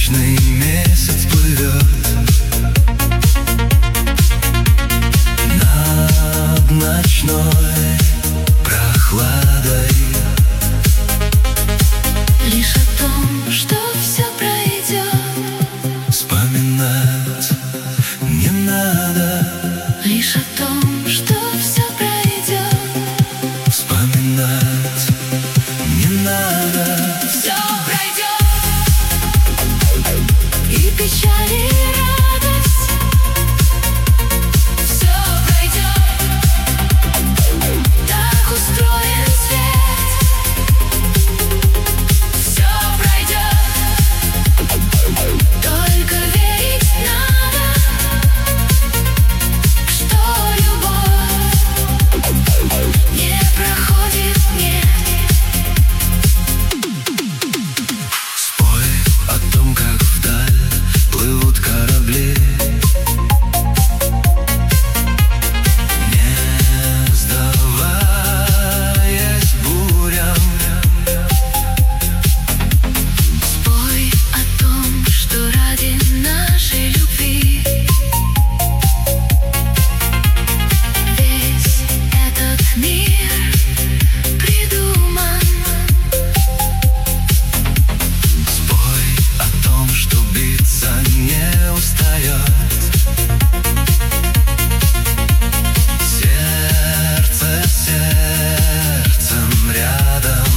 Брачный месяц плывет над ночной прохладой. Лишь о том, что все пройдет, Вспоминать не надо. лишь о том, что все пройдет, Вспоминать не надо. все пройдет. И печаль, и радость, все пройдет. Так устроен свет, все пройдет. Только верить надо, что любовь не проходит, нет. Спой о том, как вдаль плывут корабли, не сдаваясь бурям. Спой о том, что ради нашей любви весь этот мир придуман. Спой о том, что биться не устает сердце с сердцем рядом.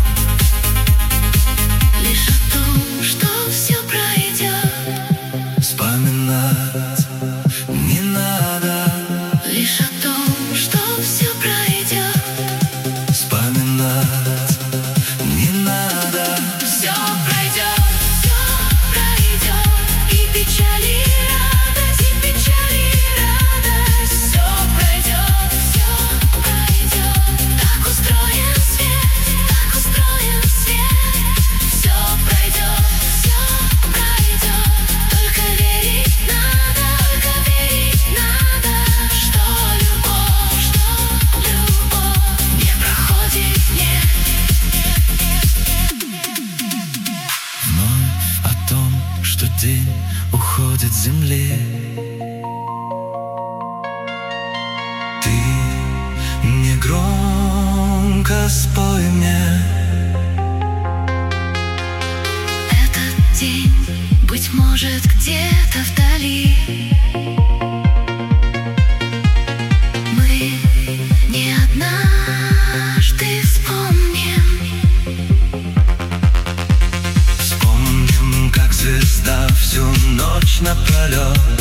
Лишь о том, что все пройдет, Вспоминать не надо. лишь о том, что все пройдет, Вспоминать не надо. все пройдет, все пройдет. И печаль, и радость, и печаль, и радость, все пройдет, все пройдет. Так устроен свет, так устроен свет, все пройдет, все пройдет. Только верить надо, что любовь не проходит, нет. Вновь о том, что день уходит с земли. Ты негромко спой мне. Этот день, быть может, где-то вдали. Мы не однажды вспомним, Вспомним, как звезда всю ночь напролет